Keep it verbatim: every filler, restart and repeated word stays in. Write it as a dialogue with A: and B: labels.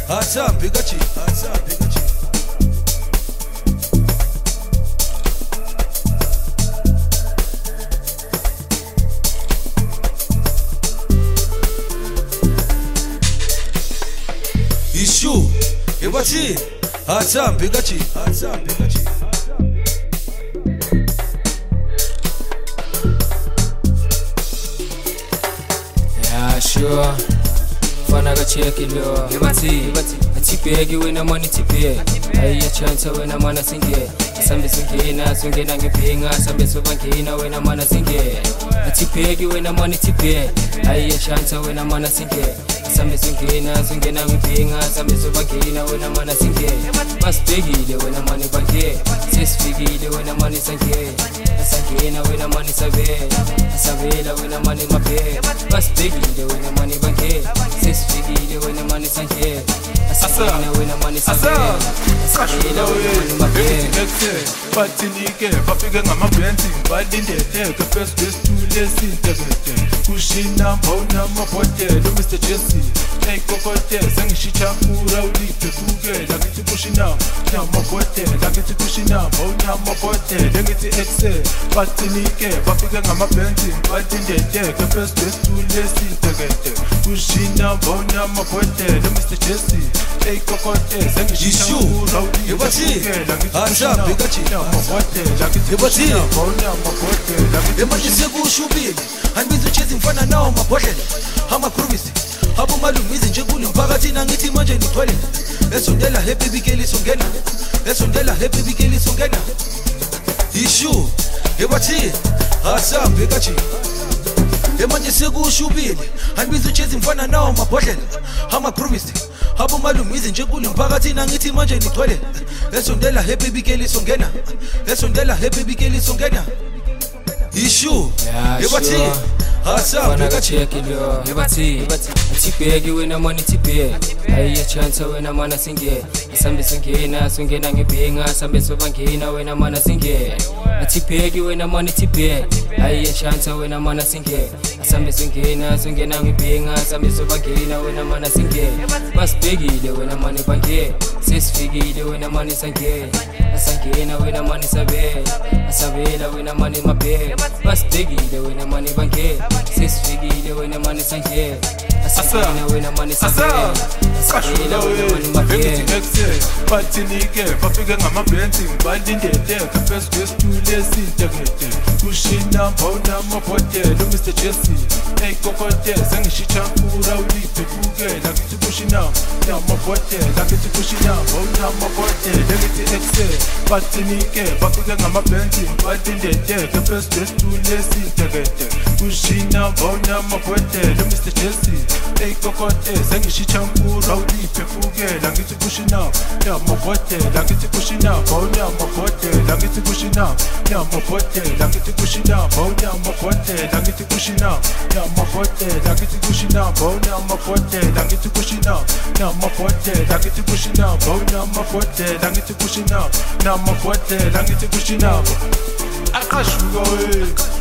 A: Asambi gachi, asambi gachi. Issue, ebati, asambi gachi, asambi gachi.
B: Yeah, sure. Fana ga check ilo ebati atipegi wena money tipe ayi chance wena mana singe sambe singe na singe na ngipinga sambe sobangina wena mana singe atipegi wena money tipe ayi chance wena mana singe sambe singe na singe na ngipinga sambe sobangina wena mana singe masbegile wena money bange sesfigile wena money sange sange na wena money sabe sabela wena money mabe masbegile wena money bange Figile when the money sank here. Asana when the money sank here. Asana when the money sank here.
C: Patinike, papiga ngama benti, badinde te, kapes best to lesi tegete. Kushina bona mapote, do Mister Jesse. Hey kokote, sangi shicha kura uli tefuge, lagiti kushina, na mapote, lagiti kushina, bona mapote, lagiti exe. Patinike, papiga ngama benti, badinde te, kapes best to lesi tegete. Kushina bona mapote, do Mister Jesse. Hey kokote, sangi shicha kura uli tefuge, lagiti kushina.
A: Ebati Emergency kushubili Anbizo chezi mfana nao mabhodlela Amakruvisi Habo malumizi njekuli mpakathi nangithi manje nithwele Esondela happy bikeli songena Esondela happy bikeli songena Issue Ebati Asambi gachi Emergency kushubili Anbizo chezi mfana nao mabhodlela Amakruvisi Habo malumizi njekuli mpakathi nangithi manje nithwele Esondela happy bikeli songena Esondela happy bikeli songena Issue Ebati Asambi gachi
B: Ebati Atipegi wena money tipe ayi chance wena mana singe sambe singena singena ngipinga sambe sobangina wena mana singe atipegi wena money tipe ayi chance wena mana singe sambe singena singena ngipinga sambe sobangina wena mana singe masbegile wena money bange sesfigile wena money sange asangena wena money sabe asabela wena money mabe masbegile wena money bange sesfigile wena money sange asangena wena money sabe asabela wena money mabe
C: patinike papiga ngama benti badindete kapes best to lesi tegete kushina bona mapote do Mister Jesse hey kokote sangi shicha kura uli tefuge lagiti kushina na mapote lagiti kushina bona mapote lagiti exe patinike papiga ngama benti badindete kapes best to lesi tegete kushina bona mapote do Mister Jesse hey kokote sangi shicha kura uli tefuge lagiti kushina na mapote lagiti kushina bona mapote lagiti kushina na mapote lagiti kushina bona mapote lagiti kushina na mapote lagiti kushina bona mapote lagiti kushina na mapote lagiti kushina bona mapote lagiti kushina na mapote lagiti kushina akashuga we